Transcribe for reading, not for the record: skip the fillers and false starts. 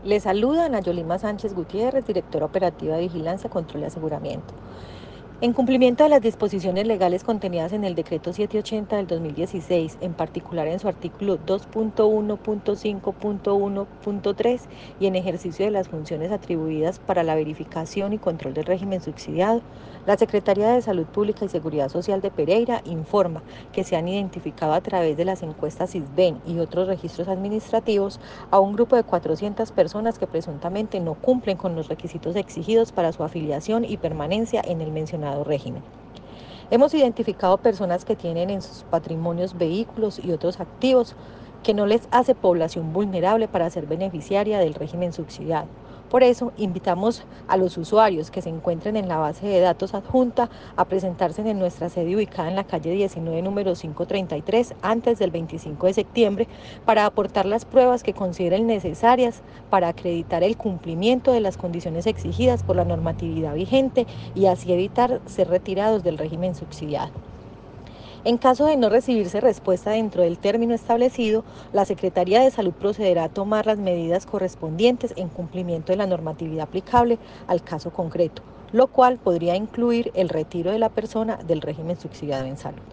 Le saluda Ana Yolima Sánchez Gutiérrez, directora operativa de Vigilancia, Control y Aseguramiento. En cumplimiento de las disposiciones legales contenidas en el Decreto 780 del 2016, en particular en su artículo 2.1.5.1.3 y en ejercicio de las funciones atribuidas para la verificación y control del régimen subsidiado, la Secretaría de Salud Pública y Seguridad Social de Pereira informa que se han identificado a través de las encuestas SISBEN y otros registros administrativos a un grupo de 400 personas que presuntamente no cumplen con los requisitos exigidos para su afiliación y permanencia en el mencionado régimen. Hemos identificado personas que tienen en sus patrimonios vehículos y otros activos que no les hace población vulnerable para ser beneficiaria del régimen subsidiado. Por eso, invitamos a los usuarios que se encuentren en la base de datos adjunta a presentarse en nuestra sede ubicada en la calle 19, número 533, antes del 25 de septiembre, para aportar las pruebas que consideren necesarias para acreditar el cumplimiento de las condiciones exigidas por la normatividad vigente y así evitar ser retirados del régimen subsidiado. En caso de no recibirse respuesta dentro del término establecido, la Secretaría de Salud procederá a tomar las medidas correspondientes en cumplimiento de la normatividad aplicable al caso concreto, lo cual podría incluir el retiro de la persona del régimen subsidiado en salud.